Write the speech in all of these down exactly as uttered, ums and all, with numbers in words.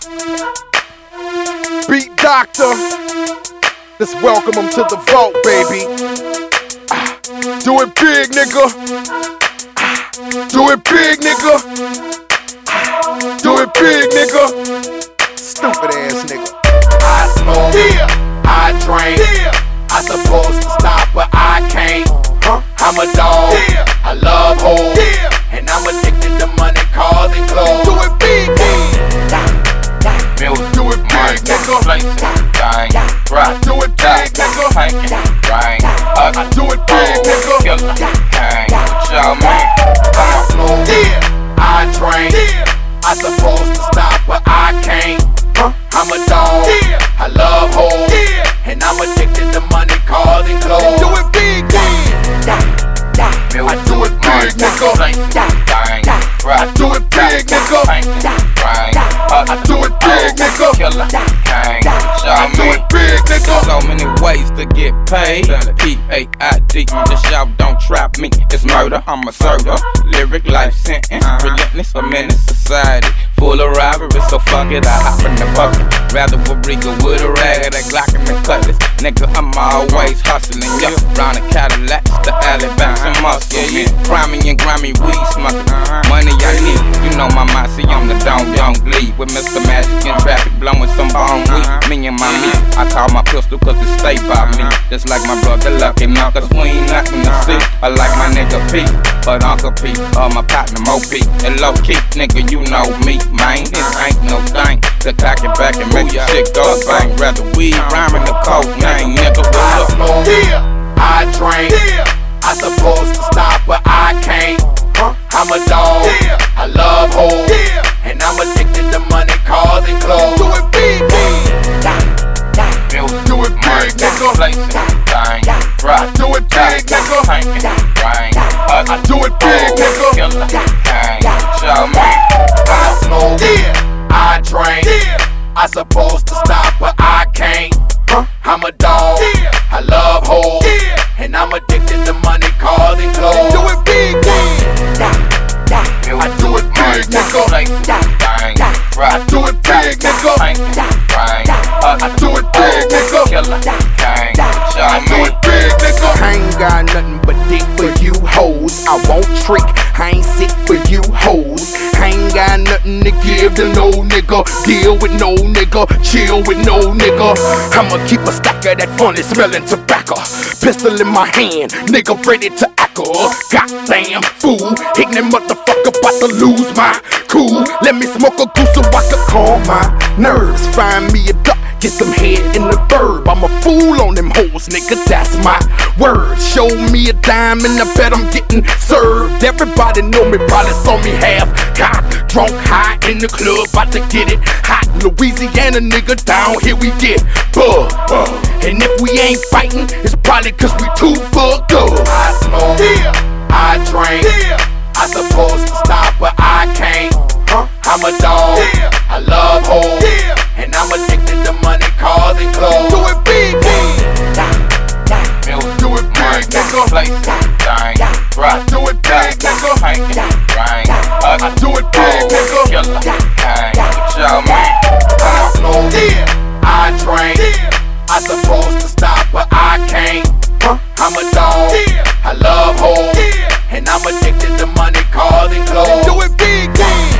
Beat Doctor, let's welcome him to the vault, baby. Ah, do it big, nigga. Ah, do it big, nigga. Ah, do it big, nigga. Stupid ass nigga. I smoke, Yeah, I drink, yeah, I supposed to stop but I can't. huh? I'm a dog, Yeah, I love hoes, yeah. and I'm addicted to money, cars, and clothes. Do it big, big. Music, Do it big, nigga. places, thing, rock, Do it big, nigga. tanking, rain, I do it big, nigga. killer, hang, show me. I smoke, Yeah, I drink, yeah, I supposed to stop but I can't. huh? I'm a dog, Yeah, I love hoes, yeah. and I'm addicted to money, cars, and clothes. Do it big, big. I do it big, nigga. I do it big, nigga. I do it big, nigga. I do it big, nigga. So many ways to get paid. P A I D, this y'all don't trap me. It's murder, I'm a server. Lyric life sentence, relentless, a menace society. Full of robbery, so fuck it, I hop in the bucket. Rather a Rico with a rag, that Glock and the cutlass. Nigga, I'm always hustling, yeah. Round the Cadillacs, the alley bouncing muscle, yeah. Grimy and grimy weed smoking. Money I need, you know my mind, see I'm the Don Young Glee. With Mister Magic in traffic, blowing some bone weed. Me and my meat, I call my pistol cause it stay by me. Just like my brother Lucky now, cause we ain't nothing to see. I like my nigga P, but Uncle P, or my partner Mo P. And low key, nigga, you know me, man. This ain't no thing to cock it back and make your shit go bang. Rather weed, rhyming the coke name, nigga, I what's up? smoke, Yeah, I drink, yeah, I supposed to stop but I can't. huh? I'm a dog, Yeah, I love hoes, yeah. and I'm addicted to money, cars, and clothes. Do it big, big. Music, Do it big, nigga. places, thing, rock, Do it big, nigga. tanking, rain, I do it big, nigga. killer, hang, show me. I smoke, Yeah, I drink, yeah, I supposed to stop but I can't. huh? I'm a dog, Yeah, I love hoes, yeah. and I'm addicted to money, cars, and clothes. Do it big, big. I do it big, nigga. Places, thing, rock, Do it big, nigga. tanking, rain, I do it big, nigga. killer, hang, show I do me. it big, nigga. I ain't got nothing but dick for you hoes. I won't trick, I ain't sick for you hoes. I ain't got nothing to give to no nigga. Deal with no nigga, chill with no nigga. I'ma keep a stack of that funny smelling tobacco. Pistol in my hand, nigga ready to ackle. Goddamn fool, ignorant motherfucker about to lose my cool. Let me smoke a goose so I can calm my nerves. Find me a duck, get some head in the verb. I'm a fool on them hoes, nigga, that's my word. Show me a dime and I bet I'm getting served. Everybody know me, probably saw me half cock, drunk high in the club, about to get it hot. Louisiana nigga, down here we get bug. And if we ain't fighting, it's probably cause we too fucked up. I smoke, Yeah, I drink, yeah, I supposed to stop but I can't. huh? I'm a dog, Yeah, I love hoes, yeah. and I'm addicted to money, cars, and clothes. Do it big, big. Music, Do it big, nigga. places, thing, rock, Do it big, nigga. tanking, rain, I do it big, nigga. killer, hang, show me. I smoke, Yeah, I drink, yeah, I supposed to stop but I can't. huh? I'm a dog, Yeah, I love hoes, yeah. and I'm addicted to money, cars, and clothes. Do it big, big.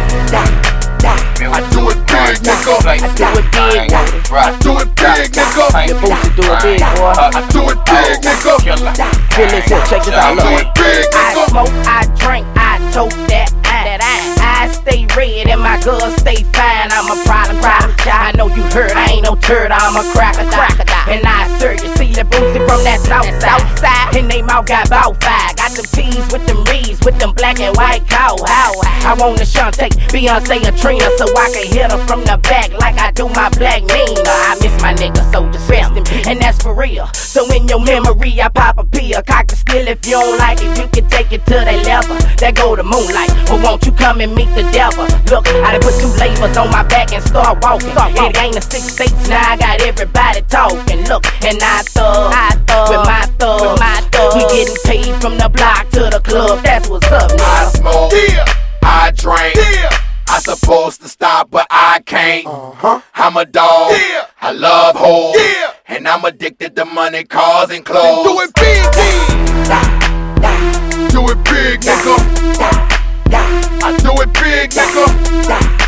I do it big, nigga. I do it big, I do it big, nigga. The boots do it big, boy. I do it big, nigga. Feel this here, check this out, I do look. it big, I nigga. smoke, I drink, I tote that I, that I, I stay red and my girls stay fine. I'm a problem, problem child. I know you heard, I ain't no turd, I'm a crocodile. And I serve you, see the boozy from that south side. side. And they mouth got bout five. Got them T's with them Reeds, with them black and white cow. How I want to Shantae, Beyonce or Trina, so I can hit her from the back like I do my black Nina. I miss my nigga, so just rest in peace, and that's for real. So in your memory, I pop a pill, cock the still if you don't like it. You can take it to that level, that go to moonlight. Or won't you come and meet the devil? Look, I done put two labels on my back and start walking. It ain't a six states, now I got everybody talking. Look, and I thug, I thug with my thug, with my thug. We getting paid from the block to the club, that's what's up, I nigga. smoke, Yeah, I drink, yeah, I supposed to stop, but I can't. Uh-huh. I'm a dog. Yeah. I love hoes. Yeah. And I'm addicted to money, cars, and clothes. Do it big, D. Do it big, nigga. I do it big, nigga.